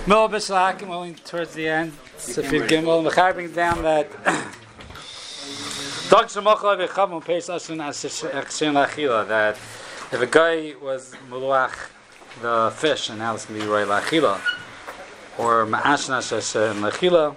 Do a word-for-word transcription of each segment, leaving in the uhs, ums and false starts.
Mil B'Shlakim, only towards the end. Sifir Gimel, Mechai brings down that Dag Shemachal V'Chav Peish Ashin Ashin Lachila, that if a guy was Muluach the fish and now it's going to be Roy Lachila, or Ma'ashna Shashin Lachila,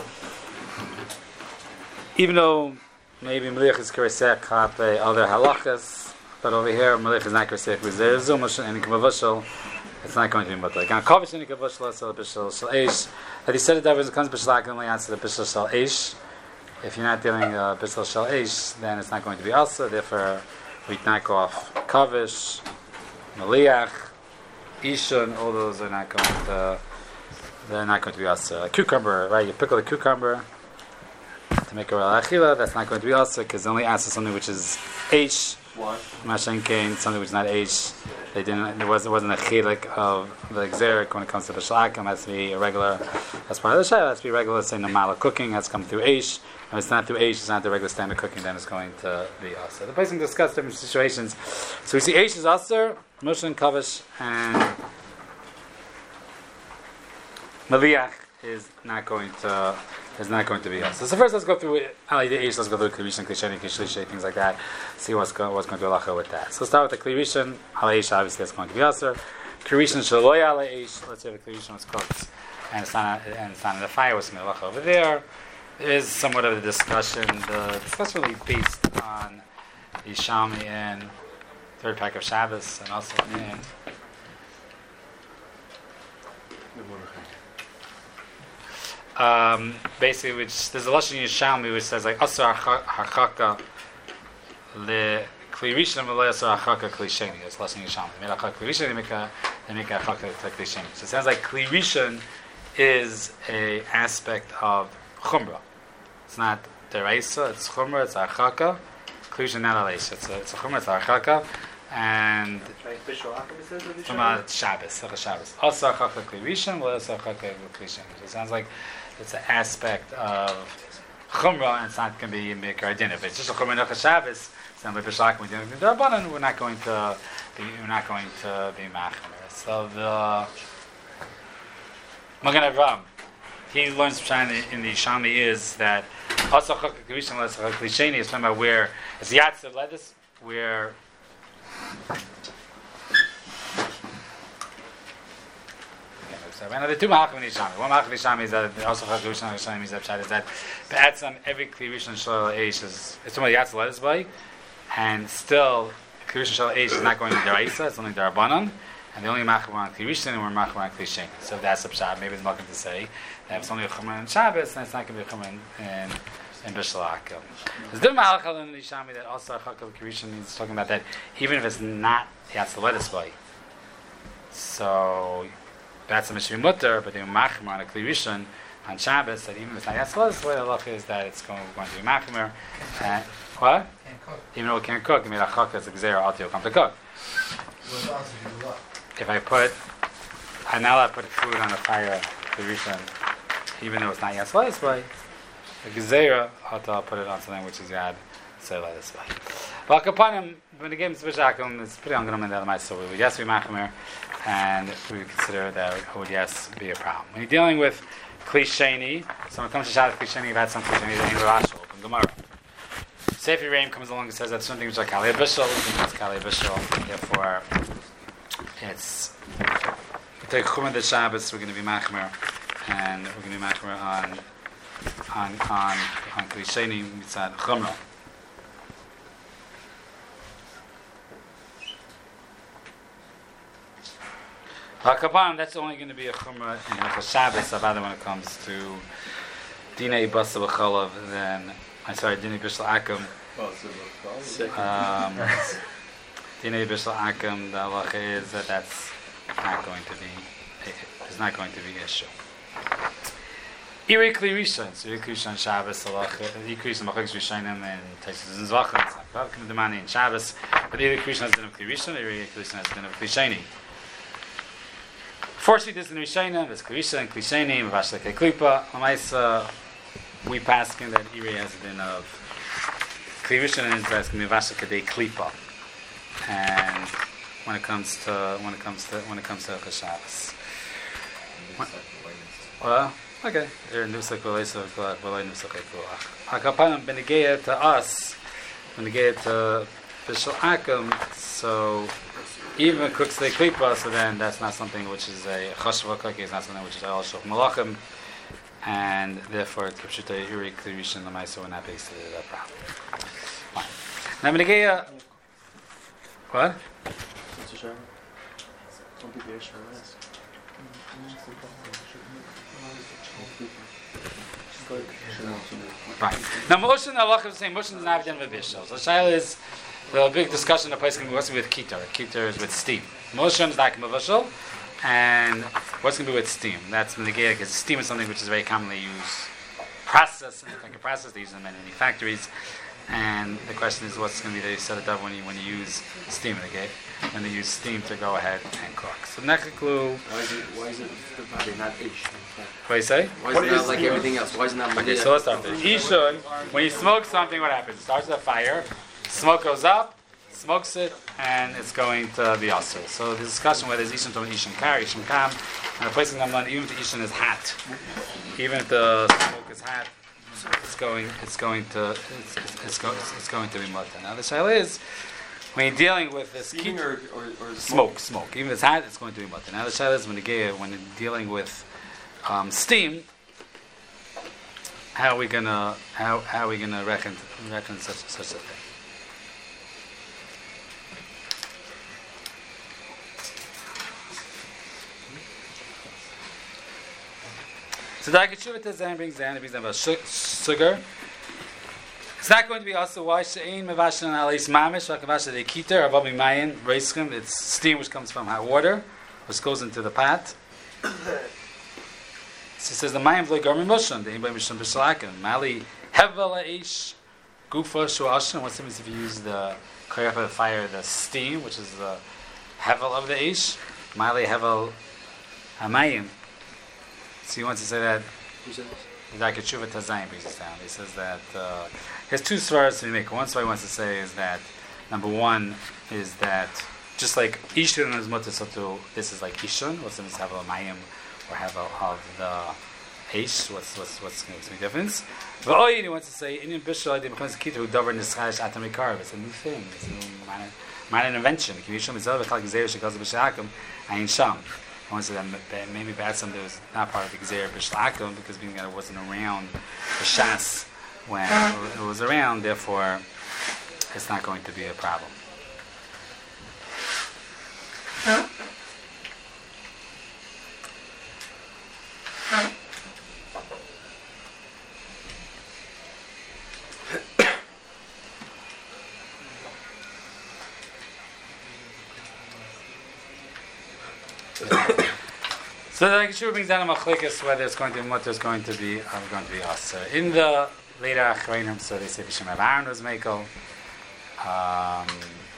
even though maybe Meliach is Keresek Chape other halachas, but over here Meliach is not Keresek because there is Zumash and Kavashal. It's not going to be mutlak. On kavish and kavashla sel bishul shel eish. That he said it that when it comes bishlak only answer the bishul shel eish. If you're not dealing uh, bishul shel eish, then it's not going to be also. Therefore, we knock off kavish, maliach, ishun. All those are not going to. They're not going to be also. Like cucumber, right? You pickle the cucumber to make a achila. That's not going to be also because only answer something which is eish. What? Mashen kain, something which is not eish. They didn't. There was. There wasn't a chilik of the exerik when it comes to the shlakim. It has to be a regular. That's part of the shayla. It has to be regular. Say normal cooking has to come through eish. If it's not through eish, it's not the regular standard cooking. Then it's going to be aser. The person discussed different situations. So we see eish is aser, mushrin kavish, and maliach is not going to. Is not going to be aser. So first, let's go through ali the eish. Let's go through klirishin, klisheni, klishlishay, things like that. See what's going what's going to be halacha with that. So let's start with the klirishin. Ali eish, obviously, that's going to be aser. Klirishin shaloy ali eish. Let's say the klirishin was cooked and it's not and it's not in the fire. What's going to be halacha over there? There is somewhat of a discussion. The discussion really based on the Yishami and third pack of Shabbos and also in. Um, basically, which there's a lashon Yishalmi which says like asar harchaka le klirishin v'lo asar harchaka klisheni. It's lashon Yishalmi. They make a klirishin, they make a they make a harchaka klisheni. So it sounds like klirishin is a aspect of chumrah. It's not deraisa. It's chumrah. It's harchaka. Klirishin not aleish. It's a it's a chumrah. It's harchaka. And from a Shabbos, a Shabbos. Asar harchaka klirishin v'lo asar harchaka klisheni. It sounds like it's an aspect of chumrah, and it's not going to be mikar din. If it's just a chumrah nechas Shabbos, it's not like b'shlak we're doing the rabbanan. We're not going to be. We're not going to be machmer. So the Magen Avraham, he learns from in the Shami is that also klisheni is talking about where it's yatsa lettuce where. Now the two malachim nishami. One malachim nishami is that also chakrushan nishami means that is that be'atzam every klirishan shalal eish is it's only yatz lettuce by, and still klirishan shalal eish is not going to deraisa. It's only derabanan, and the only malachim on klirishan and we're malachim on klishen. So that's a pshat. Maybe it's malachim to say that if it's only a chumrah in Shabbos, then it's not going to be a chumrah in in b'shalak. There's the malachim in nishami that also chakal klirishan is talking about that even if it's not yatz lettuce by. So. That's a mishri mutter, but they machmer on a klirishan on Shabbos. That even if it's not yatzlas, the way the halacha is that it's going, going to be machmer. And what? Can't cook. Even though it can't cook, I mean, a chak is a gzera al come to cook. If I put, I now I put food on the fire klirishan, even though it's not yatzlas, but the gzera I'll put it on something which is yad say like this way. Well, kapanim when the game is b'shakum, it's pretty ungonim that my so we would yes be machmer. And we would consider that it would yes be a problem. When you're dealing with klisheni, so when it comes to Shabbos klisheni, you've had some klisheni that ain't rashal from Gemara. Sefer Reim comes along and says that something which is like kalei bishul, it's kalei bishul. Therefore, it's we take chumah the Shabbos. We're going to be machmer, and we're going to be machmer on on on on klisheni mitzad chumrah. Hakapan, that's only going to be a chumrah in Hilchos Shabbos. Rather, when it comes to dinei basa b'chalav, then I'm sorry, dinei bishul akum. Um, dinei bishul akum. The halacha is that that's not going to be. It's not going to be an issue. Iri klirishan, so iri klirishan Shabbos halacha. Iri klirishan machagos rishonim and Taisus and Zvachim. It's not the demani in Shabbos, but iri klirishan has din of klirishan. Iri klirishan has din of klisheni. Fortunately, this is in Rishayna, there's Klisha and Klisheni, Mavashla Klipa. Lamaisa, we pass in that area has a din of Klisha and that's Mavashla Klipa. And when it comes to when it comes to when it comes to Shabbos. Well, okay. They're nusach v'leisach v'lei nusach ekulach. Hakapanim benegeya to us, benegeya to bishul akum. So even cooks the klipa, so then that's not something which is a chashva cookie. It's not something which is a shulch malachim, and therefore it's kipshutay iri klirishin l'maisa when that based on that problem. Fine. Now benegeya. What? Right. Now, Moshe and Allah is saying Moshe does not have done with bishul. So, Shaila is the big discussion of place can be what's with kitar. Kitar is with steam. Moshe is like mavashal, and what's going to be with steam? That's menegea because steam is something which is very commonly used. Process, like a process they use in many, many factories. And the question is, what's going to be the set it up when you when you use steam menegea? When they use steam to go ahead and cook. So, next clue. Why is it? Why is it the body not ish? What do you say? Why is it not like everything else? Why is it not? Okay, so let's start there. Ishun, when you smoke something, what happens? It starts with a fire, smoke goes up, smokes it, and it's going to be also. So the discussion whether it's Ishun to an Ishun kar, Ishun kam, and the placing them on even if the Ishun is hot, even if the smoke is hot, it's going, it's going to, it's, it's, it's, go, it's, it's going to be mutter. Now the shaila is, when you're dealing with this Steam or, or, or smoke, smoke, even if it's hot, it's going to be mutter. Now the shaila is when you when you're dealing with um, steam, how are we gonna how how are we gonna reckon reckon such such a thing? So the Akashuva Tazan brings down, it brings down about sugar. It's not going to be also why she'ein mevashin alis mamish vakavasha de kiter avabi mayin reiskim. It's steam which comes from hot water, which goes into the pot. So it says the mayim v'lo garmi moshon the imba mishon b'shalakim mali hevel aish gufa shuashim. What's the means if you use the koyach of the fire, the steam, which is the hevel of the aish, mali hevel hamayim. So he wants to say that. Who's that? The Akashuva Tazayim brings this down. He says that uh, he has two svaras to make. One svar he wants to say is that number one is that just like Ishun is mutter sotu, this is like Ishun. What's the means have a mayim or have a of the Aish? What's what's what's going to be difference? But oh, he wants to say Indian bishul idea becomes a kid who davar nischash atomic carb. It's a new thing. It's a new minor, minor invention. Kivishum is over kalk zeir shekaz b'shakum ayin sham. I want to say that maybe Batsim was not part of the Gzeir B'Shlakum because being that it wasn't around the Shas when it was around, therefore it's not going to be a problem. So the Akashuva brings down a machlekes whether it's going to be mutter, is going to be uh, going to be us. In the later Achreinim, so they say B'Shem Rav Aaron was mekel. Um,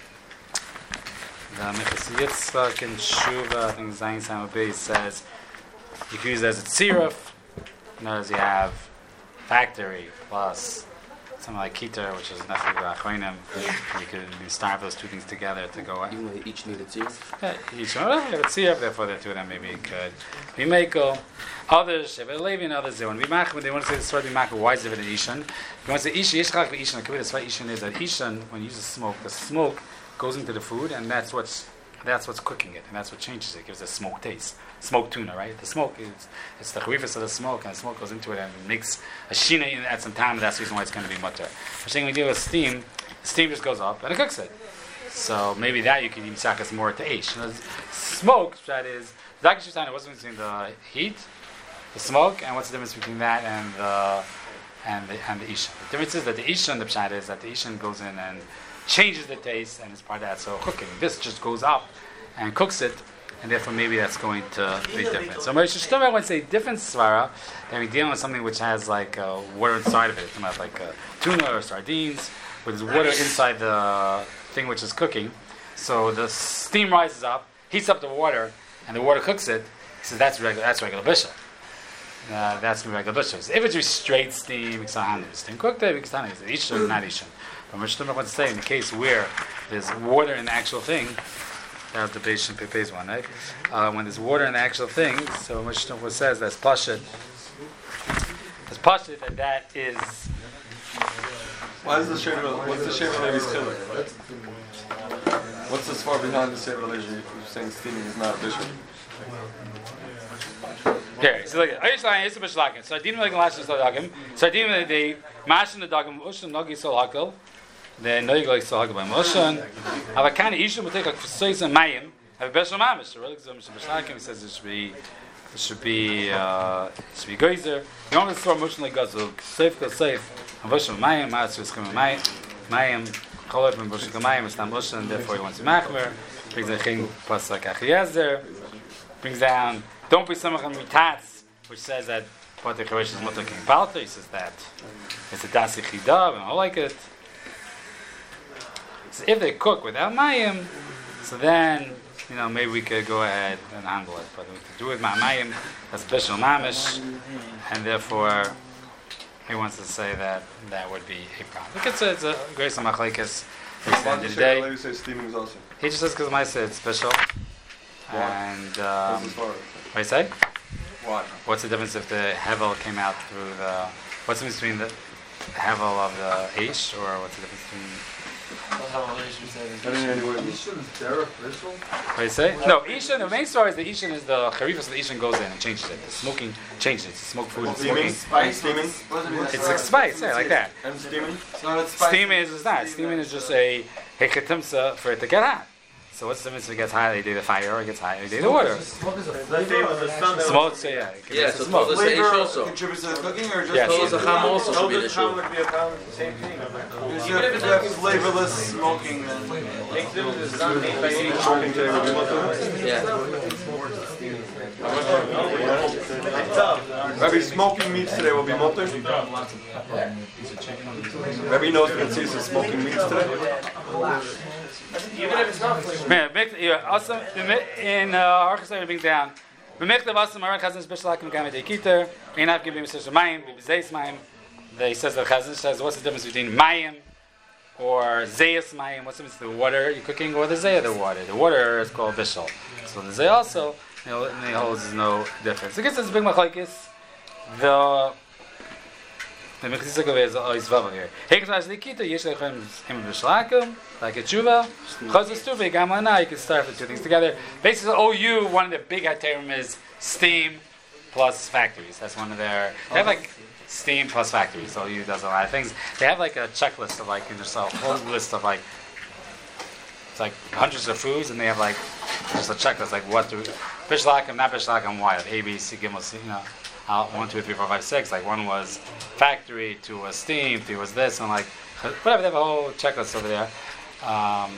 the Mechas Yitzchak in Shuva, I think Zayin Sam Abay says you can use it as a tziruf. In other words, you have factory plus something like Keter, which is nothing but Achreinim. You could starve those two things together to go out. Even though they each need a tziruf? Yeah, each one of them have a tziruf, therefore the two of them maybe could be mekel. Others, Shevet Levi and others, they want to be machmir. They want to say the story be machmir. Why is it an Ishan? You want to say Ishan, Yishchak v'Ishan. The Kavod, Ishan is that Ishan, when you use the smoke, the smoke goes into the food, and that's what's that's what's cooking it, and that's what changes it. It gives a smoke taste. Smoked tuna, right? The smoke is it's the charifus of the smoke, and the smoke goes into it and it makes a shina in at some time. And that's the reason why it's going to be mutter. I'm saying when you deal with steam, the steam just goes up and it cooks it. So maybe that you can even sakas more to H. Smoke, that is, the Akashuva Tana, what's the difference between the heat, the smoke, and what's the difference between that and the and the and the Ishan? The difference is that the Ishan, the pshat is that the Ishan goes in and changes the taste, and it's part of that. So cooking, this just goes up and cooks it, and therefore maybe that's going to be different. So Moshe Shlomo would say different svara that we're dealing with something which has like uh, water inside of it. It's not like uh, tuna or sardines, where there's water inside the thing which is cooking. So the steam rises up, heats up the water, and the water cooks it. He says that's regular. That's regular bishul. Uh, that's going to be regular bishul. So if it's just straight steam, it's not steam cooked. It's not Ishan, not Ishan. But Moshe Shlomo wants to say in the case where there's water in the actual thing, That was the Beis and Pepe's one, right? Uh, when there's water in the actual thing, so Mishnah says that's pashut. It's pashut that that is. Why is the shape of what's the shape of Levi's chiluk? What's the svar behind the shape of Levi? You're saying steaming is not bishul. Okay, so like Ayush Lion is a bishlakin. So I didn't like last year's dagim. So I didn't the mashin the dagim ushan nagi sol hakol. Then nagi like sol hakol by moshan. Have a kind of issue with take like fasois and mayim. Have a bishul mamish. So really, because bishlakin he says it should be it should be uh, it should be geyser. You only throw moshan like gazul safe go safe. And bishul mayim masu is coming mayim mayim. Cholot from bishul mayim is not moshan. Therefore he wants to machmer. Brings the king plus like achiezer. Brings down. Don't be some of them mitats, which says that Potter Charesh is Mutter King Palter. He says that it's a Dasi Chidav, and I like it. So if they cook without Mayim, so then, you know, maybe we could go ahead and handle it. But to do with Mayim, that's special Mamish, and therefore, he wants to say that that would be a problem. Look, it's a, it's a great Samachlekes. At the end of the day, Levi says steaming is also. he just says because my said it's special. And, um, What's the svar? what do you say? Why? What's the difference if the hevel came out through the? What's the difference between the hevel of the Aish, or what's the difference between? I didn't hear any word. What do you say? No, Ishan. The main story is the Ishan is the charifas. So the Ishan goes in and changes it. The smoking changes it. It's smoke food. It's Steaming? smoking. Steaming? It's like spice, yeah, like that. And steaming? Steaming is not. Steaming is just a heketimsa for it to get hot. So what's the difference if it gets hot? They do the fire, or it gets hot, they do the water. Smoke is a flavor. Smoke, so yeah. It Yeah, so smoke. Tolas Eish also. Contributes to the cooking, or just Yes. Tolas Acham also should be the Tolas shoe. Acham would be a problem, the same thing. Because you if you have flavorless smoking, then Exhibit is not made by any Smoking today would be mutter? Yeah. Rabbi, smoking meats today will be mutter? Rabbi knows the Mitzvah is smoking meats today? Even if it's not flavor. Man, make- yeah, awesome. In Archas, uh, brings down. B'mechtav awesome. Arak Chazon special like Mekame Deikiter. Ein Av Givim Mister Mayim. B'Zeis Mayim. They says the Chazon says what's the difference between Mayim or Zeis Mayim? What's the difference between the water you're cooking or the Zeh of the water? The water is called Bishul. So the Zeh also, you know, and he holds there's no difference. I guess it's a big machlokes. The the Mechizak is always vav here. Hektas Deikiter Yesh Lechem Im B'Shlakim. Like a tshuva, chazos tuve gamana. You can start the two things together. Basically, O U, one of the big term is steam plus factories. That's one of their. They have like steam plus factories. O U does a lot of things. They have like a checklist of like just a whole list of like it's like hundreds of foods, and they have like just a checklist like what do bishlakim, not bishlakim, why A B C gimel C, you know. Uh, one, two, three, four, five, six. Like one was factory, two was steam, three was this, and like whatever. They have a whole checklist over there. Um,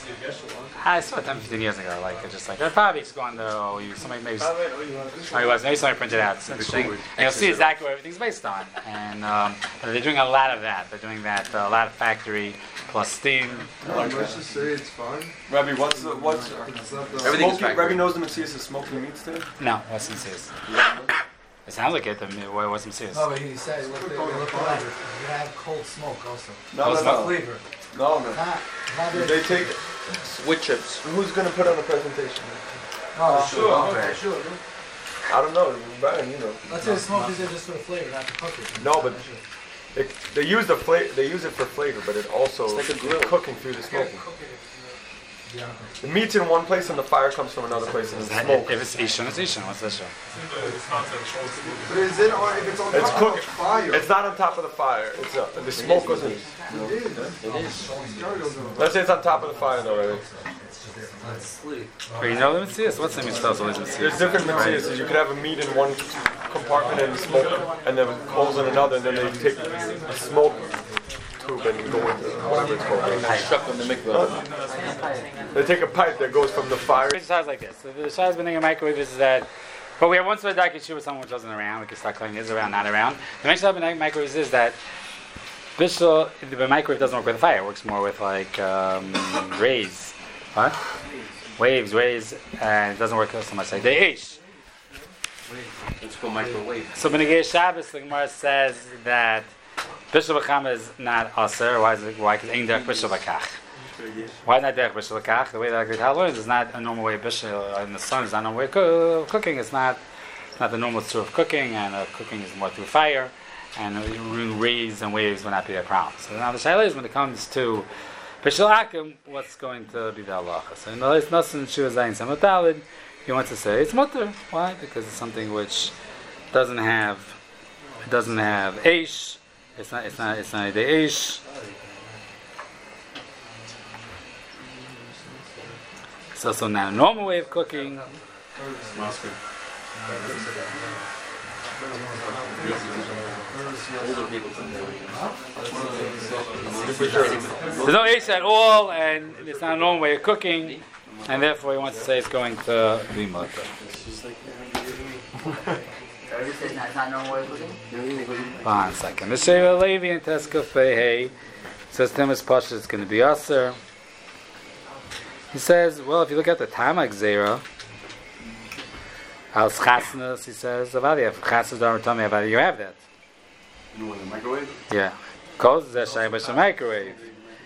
I saw it ten, fifteen years ago. Like it's just like I probably just go on there. Oh, you somebody maybe. Oh, it was maybe somebody printed out something, and you'll see exactly what everything's based on. And um, they're doing a lot of that. They're doing that uh, a lot of factory plus steam. let's just say it's fine. Rabbi, what's the, what's It's not the Everything is smoking, factory. Rabbi knows the Mitzvah is smoking meats today? No, what's in serious? It sounds like it. I mean, what- what's in serious? No, but he said look, look, look flavor. You have cold smoke also. No, What's no, Not no. flavor. No, no. Not, not Did very- they take Wood chips. Who's going to put on the presentation? Oh, Sure, okay. okay, sure. I don't know. Brian, you know. Let's say the smoke is there just for the flavor, not to cook it. No, but it, they use the flavor. They use it for flavor, but it also It's like a grill. cooking through the smoking. Yeah. The meat's in one place and the fire comes from another place and Is the that- smoke. If it's Ishon, it's Ishon. What's Ishon? But is it, or if it's on It's top cooking. of fire? It's not on top of the fire. It's uh, the smoke goes in. It is. It is. Let's say it's on top of the fire though, right? But you know the Mitzvahs? What's the Mitzvahs? Always There's Mitzvahs. different materials. So you could have a meat in one compartment and the smoke, and then coals in another, and then they take a smoke tube and go into whatever it's called. Stuck on the mikvah. They take a pipe that goes from the fire. It sounds like this. So the Shah's been in a microwave is that. But we have one sort of dark issue with someone which wasn't around. We can start claiming is around, not around. The main Shah in microwaves is that Bishul, the microwave doesn't work with fire. It works more with like um, rays. What? Waves, rays, and it doesn't work so much like the Ish. Let's go microwave. So Benegay Shabbos, the Gemara says that Bishul B'cham is not Aser. Why is it? Why? Because Ein Derech Bishul B'kach. Why not derech bishul kach? The way that Agrit Hal learns is not a normal way of bishul. In the sun is not a normal way of co- cooking. It's not not the normal sort of cooking, and uh, cooking is more through fire, and uh, rays and waves will not be a problem. So now the shaila is when it comes to bishul akim, what's going to be the halacha? So in the last nasan shua zayin samotalid, he wants to say it's mutter. Why? Because it's something which doesn't have it doesn't have eish. It's not it's not it's not the eish. It's also not a normal way of cooking. There's no eish at all, and it's not a normal way of cooking, and therefore he wants to say it's going to be mutter. It's not, it's not normal way of cooking? One second. The Sheva Levi and Teskaf Hey says Timus Pasha is going to be Aser. He says, well, if you look at the Tamak Zera, Al Chasnas, he says, Avadi, if Chasnas don't tell me Avadi, you have that. You want the microwave? Yeah. Because there's a microwave.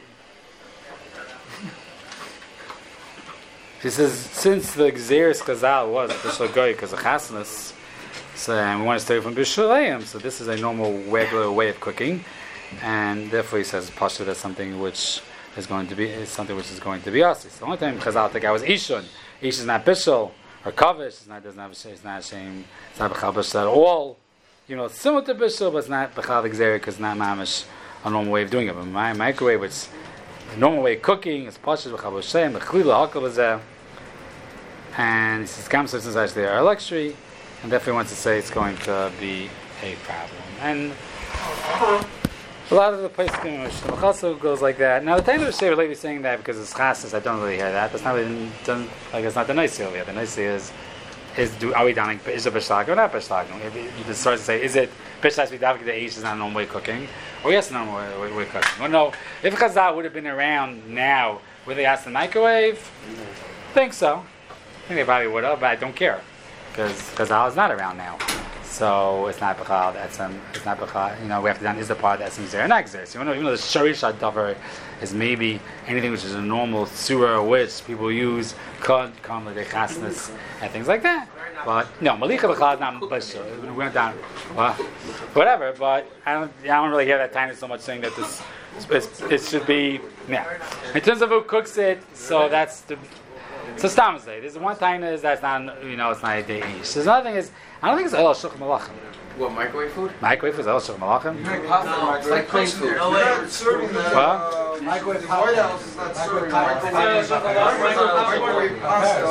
He says, since the Xeris Chazal was Bishul Goy because of Chasnas, so and we want to stay from Bishulayim, so this is a normal, regular way of cooking, and therefore he says Pasha that's something which is going to be is something which is going to be us. The only time Chazal think I was Ishun. Ish is not Bishul or Kavish. It's not doesn't have a, it's not a shame. It's not Bechal Bishul at all. You know, it's similar to Bishul, but it's not Bechal Xeri because it's not Mamish a normal way of doing it. But my microwave, it's a normal way of cooking. It's Pasha Bechal Bishul, Bechlila Hakal Bazeh, and he says Gamsa since actually are a luxury. And definitely wants to say it's going to be a problem. And a lot of the places also goes like that. Now the time of Sheva Levi is saying that because it's chassis, I don't really hear that. That's not really done, like it's not the nice over here. The nice is is do are we downing is it bishlag or not bishlag? If you just start to say, is it bishlag b'davik the age is not a normal way of cooking? Or yes, normal way, way, way of cooking. Well, no. If Chazal would have been around now, would they ask the microwave? I think so. I think they probably would have, but I don't care. Because Chazal is not around now, so it's not bechal. That's um, it's not bechal. You know, we have to done is the part that's zer and exer. So you know, even though the sharish davar is maybe anything which is a normal surah which people use, kod, kam, the chasnas, and things like that. But no, malicha bechal is not bishul. We went down, well, whatever. But I don't, I don't really hear that time so much saying that this, it's, it should be. Yeah, in terms of who cooks it, so that's the. So Stam say there's one time is that's not you know it's not a day ish. There's another thing is I don't think it's el shuk malachim. What, microwave food? Microwave is el shuk malachim. No, it's like plain food. No way. You're not serving the What? Microwave the pasta. White House is not serving Microwave microwave pasta.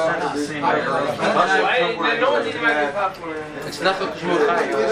No one's eating microwave popcorn. It's not because you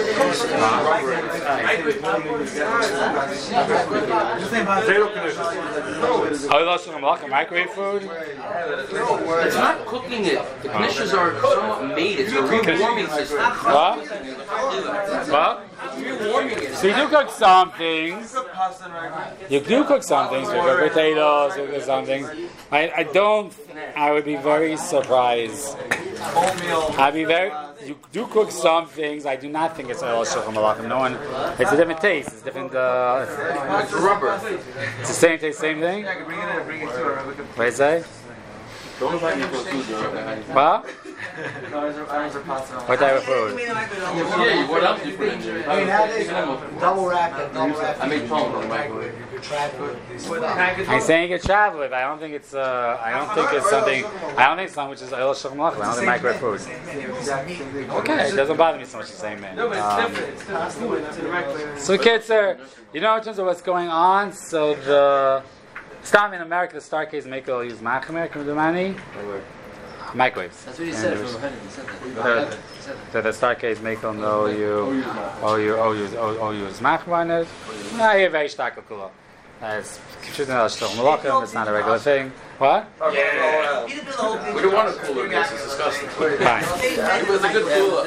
Oh, el shuk malachim microwave food. It's not cooking it. The knishes are somewhat made. It's a rewarming system. What? What? Rewarming it. So you do cook some things. You do cook some things. You cook potatoes. You cook some things. I, I don't. I would be very surprised. I'd be very. You do cook some things. I do not think it's el shulchan malachim. No one. It's a different taste. It's different. Uh, It's rubber. it's the same taste, same thing. What do you say? Don't invite me to a food joint. What? What type of food? Yeah, what else do you put in there? I mean, nowadays, double wrap it, double wrap it. I make tongue on the microwave. You travel it. I'm saying you can travel it. I don't think it's. Uh, I don't think it's something. I don't think it's something which is el shulchan malachim. I don't think microwave food. Okay, it doesn't bother me so much. You're saying, man. No, but it's Um, different. It's different food. It's in the microwave. So kids are, you know, in terms of what's going on, so the Stam in America, the Star case maker will use Machamer, can we do money? Microwaves. That's what he said from the He said that. Uh, He said that. So the Star case maker know you, oh you, oh you, oh you use Machamer. No, you're very stark of kula. It's it's not a regular thing. What? We don't want a cooler, guys. It's disgusting. Fine. It was a good cooler.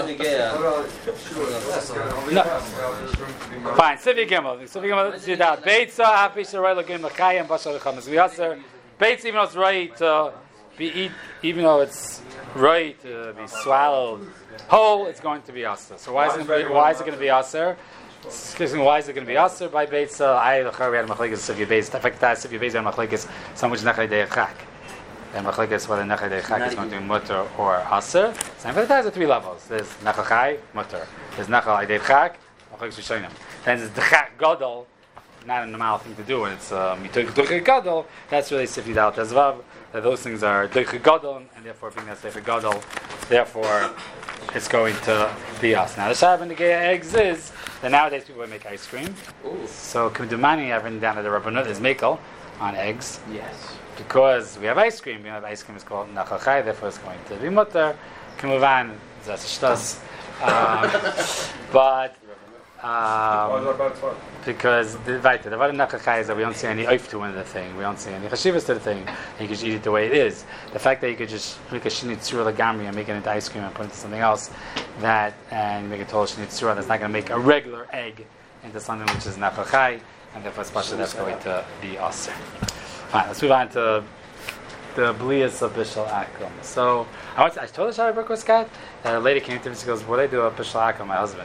No. Fine. Sivi Gimel. Sivi Gimel. Zidat. Beitza. Happy Sharai Lagim Lachayim Bashar Lechamas. We also Beitza, even though it's right to be eat, even though it's right to be swallowed whole, it's going to be aser. So why is it? Why is it going to be aser? Excuse me, why is it going to be aser by beitza? I we had machlekes if you base. In fact, that's if you base on machlekes, some which nachay deichak. And machlekes whether nachay deichak is going to be mutter or aser. Same for the ties, the three levels. There's nachachai mutter. There's nachal deichak. Machlekes rishonim. Then there's dechak gadol. Not a normal thing to do, and it's mituk dechak gadol. That's really sifid out as vav. That those things are dechak gadol, and therefore being that's dechak gadol, therefore it's going to be us. Now the shav and the gay eggs is that nowadays people make ice cream. Ooh. So Kumdumani, I've written down that the Rabbanut is makel on eggs. Yes. Because we have ice cream, we have ice cream is called nachachai, therefore it's going to be mutter. Kumuvan, that's a shtas. Um, but um, because the right, the vada nachachai is that we don't see any oif to the thing, we don't see any chashivas to the thing, and you can just eat it the way it is. The fact that you could just make a shinit tzura lagamri and make it into ice cream and put it into something else, that and make a total shinit tzura that's not going to make a regular egg into something which is nachachai, and therefore especially that's going to be aser. Fine, let's move on to the blias of Bishal Akum. So I want to, I told the Shari Brook was cat. A lady came to me and she goes, "What do I do with Bishal Akum, my husband?"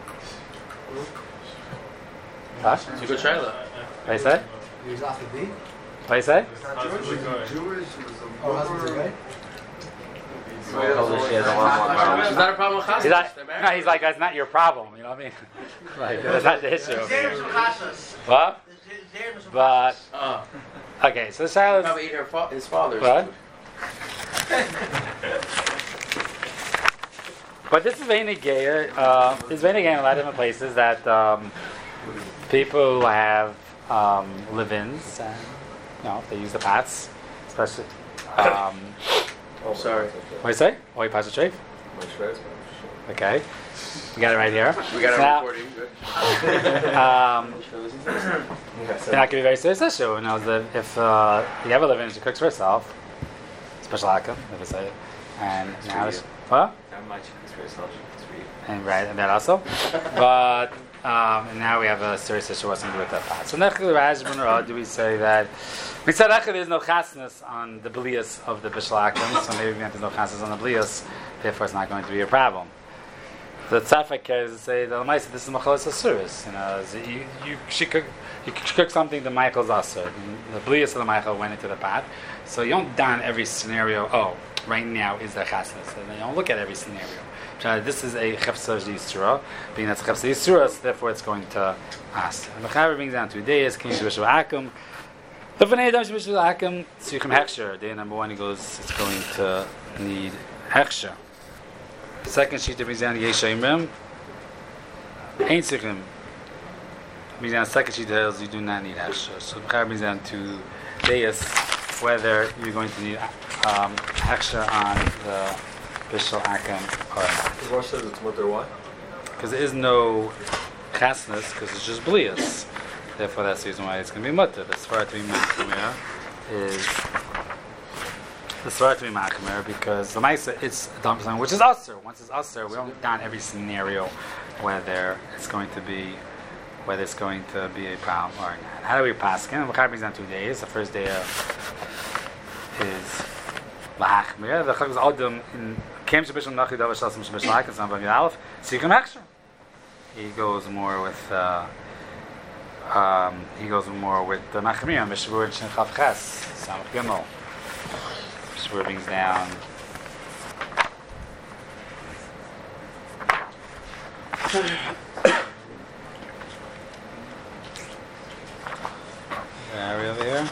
Huh? It's a good trailer. What do you say? He was off the beat. What do you say? Jewish. Oh, husband's a guy? It's not a problem with He's like, chasnas. no, he's like, that's not your problem. You know what I mean? Like, that's not the issue. What? But Uh, okay, so the Shari is. probably ate her fa- his father's. What? But this is very gay. Uh, it's very gay in a lot of different places that um, people who have um, live-ins, and you know, they use the pots, especially. Um, Oh, sorry. what do you say? Oh, you pass the tray? Okay, we got it right here. We got Now, our recording. Good. um, It's not going to be very serious issue. You know, the, if uh, you have a live-in, she cooks for herself, special akum, if it's a, and now it's, what? And right, and that also. But um, and now we have a serious issue what's to do with that pot. So nechil rajban or do we say that mitzad there's no chasnas on the blias of the bishal akum, so maybe there's no chasnas on the blias, therefore it's not going to be a problem. The tzafek is say the lamaisa this is machalas asuris. You know, so you you she cook you cook something the Michael's asur. The blias of the Michael went into the pot, so you don't don every scenario. Oh, right now is the chasnas, so you don't look at every scenario. This is a chefsa yisura, being that's chefsa yisura, so therefore it's going to ask. And the Chaver brings down two days. Came to Bishul Akum. The V'nei Adam Bishul Akum Tzrichim Hechsher. Day number one, he goes, it's going to need Hechsher. Second sheet brings down Yesha Imrim. Ain't Tzrichim. Brings down second sheet tells you do not need Hechsher. So the Chaver brings down two days whether you're going to need um, Hechsher on the Bishal Akum or not. Rosh says it's mutter why? Because there is no chasnas, because it's just blias. Therefore, that's the reason why it's going to be mutter. The svara to be machmer is the svara to be machmer because the ma'isa it's done something which is aser. Once it's aser, we don't down every scenario whether it's going to be whether it's going to be a problem or not. How do we pass? Again, Bukhari brings down two days. The first day is lahachmir. The chag is adam in kem shebishul nachi davar shasim shebishul akum samvam yalef sikrim hechsher. He goes more with uh, um, he goes more with the machmir mishvur shin chav ches samach gimel. Mishvur brings down. Are we over here?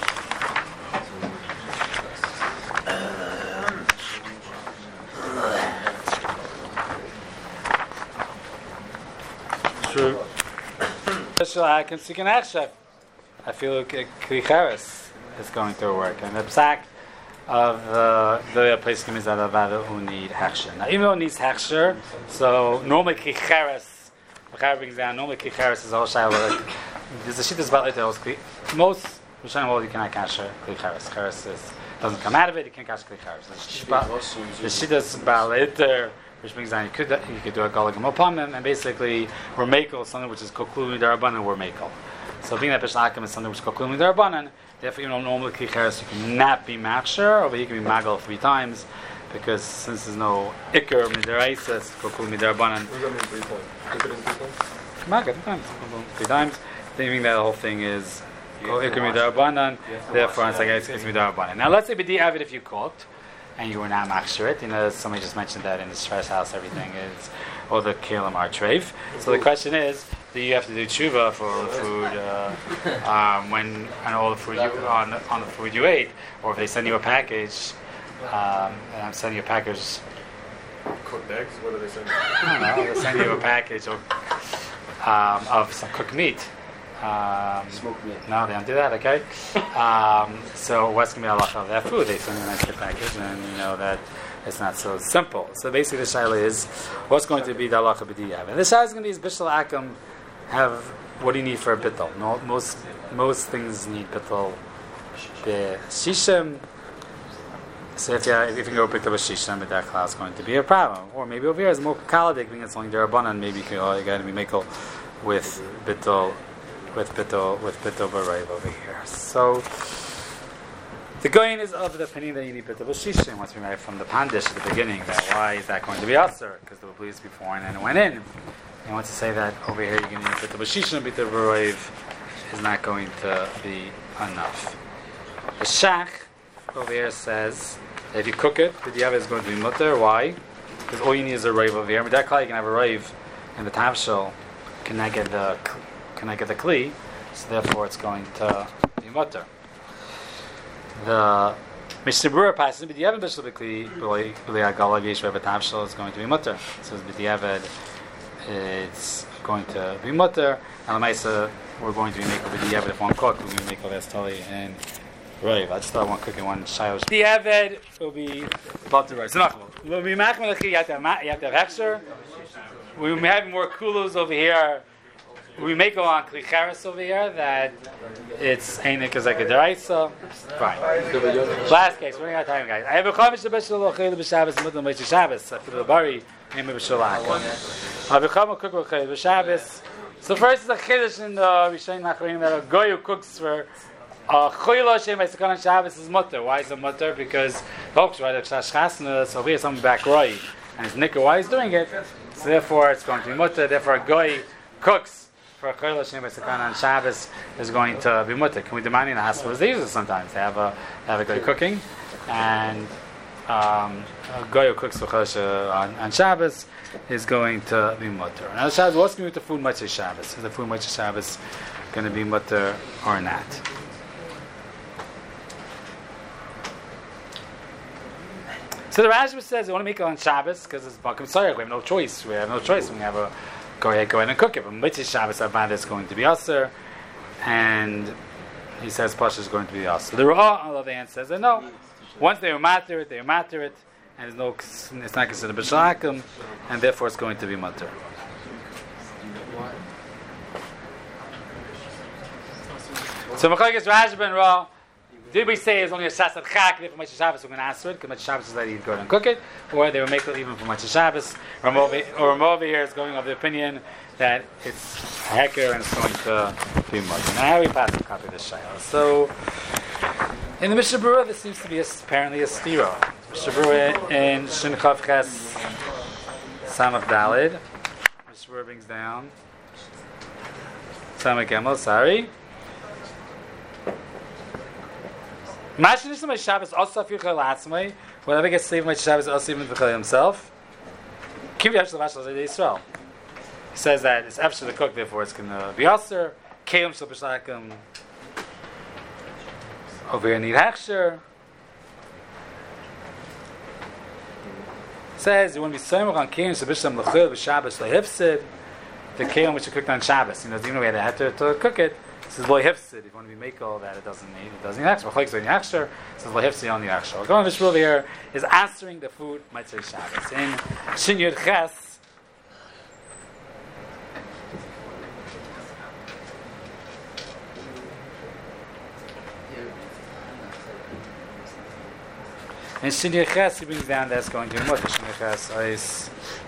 True. I can see an action. I feel like klicharis is going to work, and the psak of the the place is that avada who need hechsher. Now, even though it needs hechsher, so normally klicharis, the brings down. Normally klicharis is all shaila. There's a shit that's about it. Most Rishonim hold you cannot cash klicharis. Charis is doesn't come out of it. You can't cash klicharis. The shit that's about it. Which brings down you could you could do a galigam upon them, and basically we're makel something which is koklumi darabanan. We're makel. So being that bishul akum is something which is koklumi darabanan, therefore you know normally klicheres you cannot be machsher, or you can be magal three times, because since there's no ikar midaraisa, it's koklumi darabanan. What does that mean three times? Keep it in three times? Maga, times, three times. Thinking that the whole thing is Ikumi therefore it's like it's Ikumi. Now let's say B'di Avid if you cooked and you were not machsher it. You know, somebody just mentioned that in the stress house everything is all the kelim are treif. So the question is, do you have to do tshuva for all the food uh, um, when and all the food you, on the, on the food you ate, or if they send you a package, um, and I'm sending you a package. Cooked eggs? What do they send? I don't know. They send you a package of um, of some cooked meat. Um, Smoked meat. No, they don't do that. Okay. Um, so what's going to be the halacha of that food? They send you a nice good package, and you know that it's not so simple. So basically, the shaila is, what's going to be the halacha b'diyav? And the shaila is going to be is bishul akum. Have what do you need for a bittul? No, most most things need bittul. The shishim. So if you if you can go pick up a shishim, but that class is going to be a problem. Or maybe over here is more kaladik, being it's only derabanan. Maybe you can oh, you got to be makel with bittul. With Bito, with Bito Barav over here. So the Goyin is of the opinion that you need Bito Bashishim. Once we made from the Pandish at the beginning, that why is that going to be Aser? Because there were police before and then it went in. And once to say that over here you're going to need Bito Bashishim, Bito Barav is not going to be enough. The Shach over here says that if you cook it, the Diava is going to be mutter. Why? Because all you need is a rave over here. But that you can have a rave in the Tavshel, can I get the Can I get the kli? So therefore, it's going to be mutter. The Mishnah Berurah passes b'diavad b'shul b'kli b'lei agala v'yesh v'evetavshel is going to be mutter. It says b'diavad, it's going to be mutter. And l'maisa, we're going to be making b'diavad if one cook. We're going to make v'estali and rave. I just thought one cooking one shayosh. B'diavad will be mutter. Right. So nachmal. We'll be machmal l'chi. You have to have you have to have hechsher. We're having more kulos over here. We make go on klicharis over here that it's ainik is like a deraisa. Fine. Last case, running out of time, guys. I have a chavish b'shul l'chayil b'shabbos mutam b'shul Shabbos. After the bari, name of b'shul akum. I have a chavish cook l'chayil b'shabbos. So first is a chiddush in the Rishonim Nachronim that a goy who cooks for a chayil Hashem by Sekanan Shabbos is mutter. Why is it mutter? Because folks right at Shashchasna, so we have something back right, and it's nicker. Why he's doing it? So therefore, it's going to be mutter. Therefore, a goy cooks for a chayil Hashem by Sekanan on Shabbos is going to be mutter. Can we demand in the hospitals? They use it sometimes. They have a they have a goy cooking, and um, a goy who cooks for chayil on, on Shabbos is going to be mutter. Now, Shabbos, what's going to be with the food Motzei Shabbos? Is the food Motzei Shabbos going to be mutter or not? So the Rashba says they want to make it on Shabbos because it's Bakum Sarek. We have no choice. We have no choice. We have a go ahead, go ahead and cook it. But Motzei Shabbos, I find it's going to be Aser, and he says Pasha is going to be Aser. The Ra'ah, on the other hand, says that no. Once they matter it, they matter it, and there's no, it's not considered b'shalakim, and therefore it's going to be mutter. So Machlokes Rashba and Ra, did we say it's only a shas of chak? For Motzei Shabbos, we're going to answer it because Motzei Shabbos is that you go and cook it, or they will make it even for Motzei Shabbos. Or Rama over here is going of the opinion that it's heker and it's going to be mutter. Now how we pass the copy of this shayla? So in the Mishnah Berurah, there seems to be a, apparently a stira. Mishnah Berurah in Shin Chav Ches Samach Dalid. Mishnah Berurah brings down Samach Gimel. Sorry. Mashinism by Shabbos also fichal atzmai. Whenever gets saved by Shabbos, also even fichal himself. Kivi Yashal Vashal Zayde Yisrael. He says that it's after the cook, therefore it's going to be aser. Keim Shal B'Shlakim. Over here need hechsher. Says you want to be soymach on keim Shal B'Shlam L'chil B'Shabbos L'Hifsid. The keim which you cooked on Shabbos. You know, even though we had to have to, to cook it. This is lo hifsid. If you want to be make all that, it doesn't need. It doesn't need hechsher. Machlokes on hechsher. This is lo hifsid on the hechsher. We're going to this over here is answering the food Motzei Shabbos in Shin Yud Ches. In Shin Yud Ches, he brings down that's going to be mutter. Shin Yud Ches is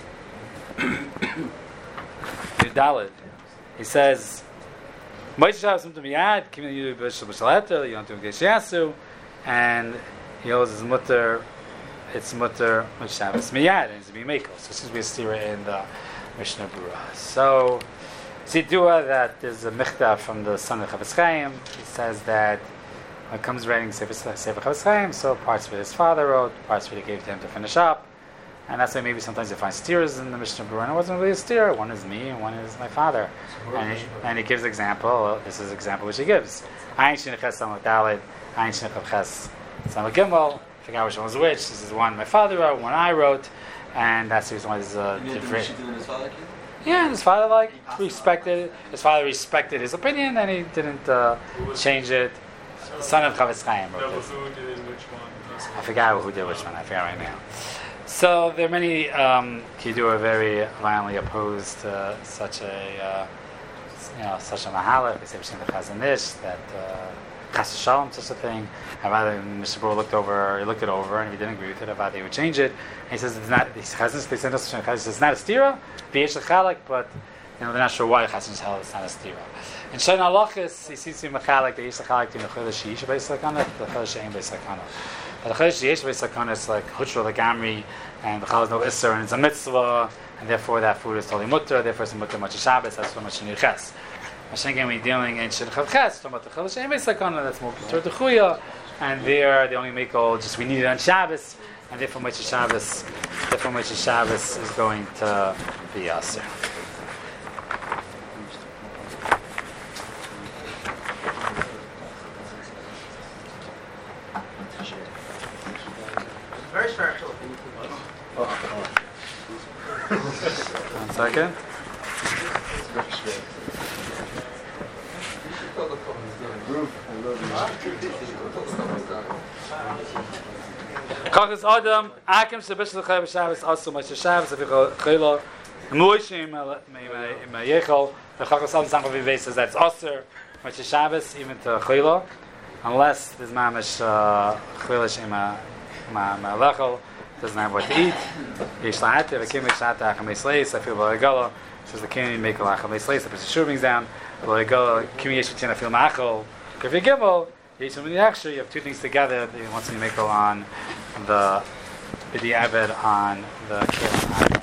Yudalid. He says. Motzei Shabbos Mutam Miyad, Kimin Yudu B'Shul B'Shaleter, Yontum Geshiasu, and he holds his mutter, it's mutter Motzei Shabbos Miyad, and it's being makel. So this is we stira in the Mishnah Berurah. So Zidua that there's a michta from the son of Chavetz Chaim. He says that when it comes writing Sefer Sefer Chavetz Chaim, so parts of it his father wrote, parts of it he gave to him to finish up. And that's why maybe sometimes you find steers in the Mishnah Berurah. It wasn't really a steer. One is me and one is my father. And he, and he gives example. This is example which he gives. Ayin Shin Ches Samach Daled, Ayin Shin Ches Samach Gimel. I forgot which one was which. This is one my father wrote, one I wrote. And that's the reason why this is a different. Yeah, his father like respected. His father respected his opinion, and he didn't uh, change it. The son of Chavetz Chaim wrote this. I forgot who did which one. I forgot right now. So there are many um, Kiddur are very violently opposed to such a uh, you know such a mahalach. They say B'Shem the Chazanish that Chas Shalom such a thing. Avada Mishnah Berurah looked over, he looked it over, and if he didn't agree with it, Avada he would change it. And he says it's not. He says they said it's not a stira, v'yesh lechalek, but you know they're not sure why Chazanish held it's not a stira. In Shana Halachos, he seems to be mechalek the yesh lechalek between the chodesh sheyish beis sakana, the chodesh she'ein beis sakana. But the chodesh sheyesh beis sakana is like hutra like amri, and the chal is no iser, and it's a mitzvah, and therefore that food is totally mutter. Therefore it's a mutter much Shabbos. That's what much nirches. Again, we're dealing in Shin Chavches, talking about the chodesh she'ein beis sakana. That's more Ketur Dechuya, and there they only make all just we need it on Shabbos, and therefore much Shabbos, therefore much Shabbos is going to be aser. Very spiritual. One second. Kachas Adam, Akim Shabbos L'Chayv Shabbos also much Shabbos Avichol Chayla Moishim Mayechol. The Kachas Adam Samchav Vivei says that's Aser much Shabbos even to Chayla, unless there's mamish Chayla Shema Malechol doesn't have what to eat. Yesh La'atev Akim Yesh La'atev Achamei Sleis I feel B'Legala says the king make a Achamei Sleis the person shur brings down B'Legala Kim Yesh V'Tin I feel Ma'achol if you gimel Yesh V'Tin Yachshir you have two things together. Once you make on the the Abed on the